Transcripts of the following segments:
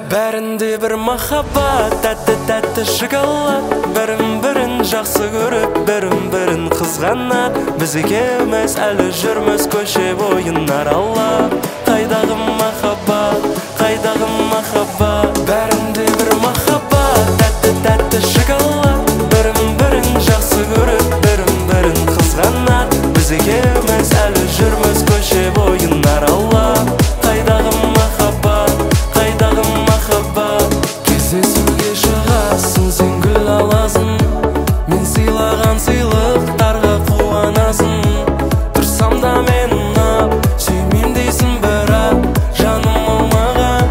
Бәрінде бір махаббат, тәтті шоколад. Бірін жақсы көріп, бірін қызғанат. Біз екеуміз әлі жүрміз көше бойын аралап. Қайдағы махаббат, қайдағы махаббат. Бәрінде бір махаббат, тәтті шоколад. Бірін жақсы көріп, бірін қызғанат. Біз екеуміз әлі жүрміз көше бойын аралап. Қайдағы махаббат, қайдағы махаббат. Кездесуге шығасың, сен гүл аласың. Мен сыйлаған сыйлықтарға қуанасың. Тұрсам да мен ұнап, сүймейм дейсің бірақ жаным ол маған.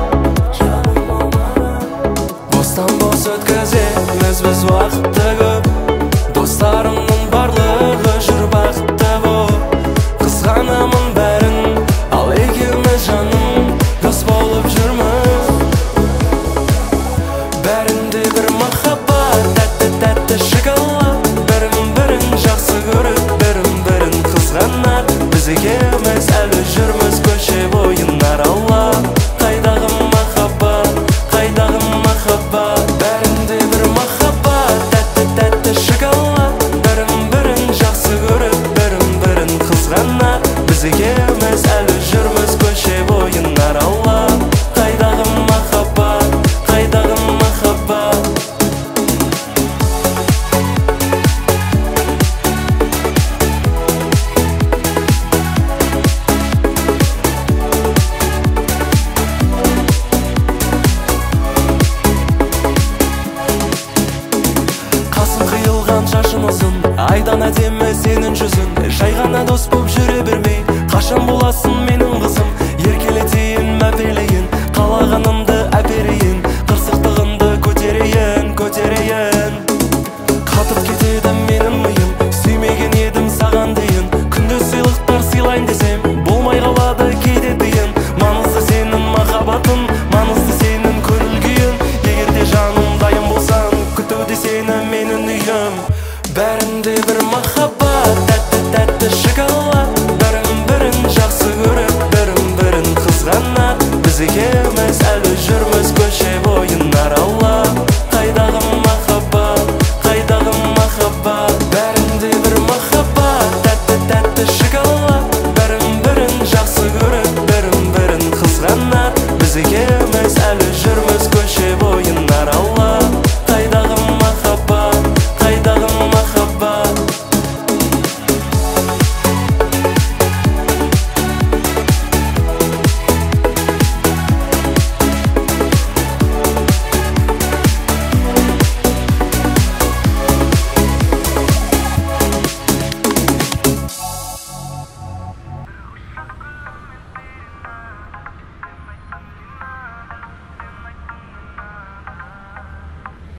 Бостан бос өткіземіз біз уақытты көп. Достарымның барлығы жүр бақытты боп. Қызғанамын бәрін, ал екеуміз жаным дос болып жүрміз. Бәрінде бір махаббат, тәтті шоколад. Бірін жақсы көріп, бірін қызғанат. Біз екеуміз әлі жүрміз көше бойын аралап. Қайдағы махаббат, қайдағы махаббат. Бәрінде бір махаббат, тәтті шоколад. Бірін жақсы көріп, бірін қызғанат. Біз екеуміз әлі жүрміз көше бойын аралап. Қайдағы махаббат, қайдағы махаббат. Қасың қиылған шашың ұзын, айдан әдемі сенің жүзің. Жай ғана дос боп жүре бермей, қашан боласың менің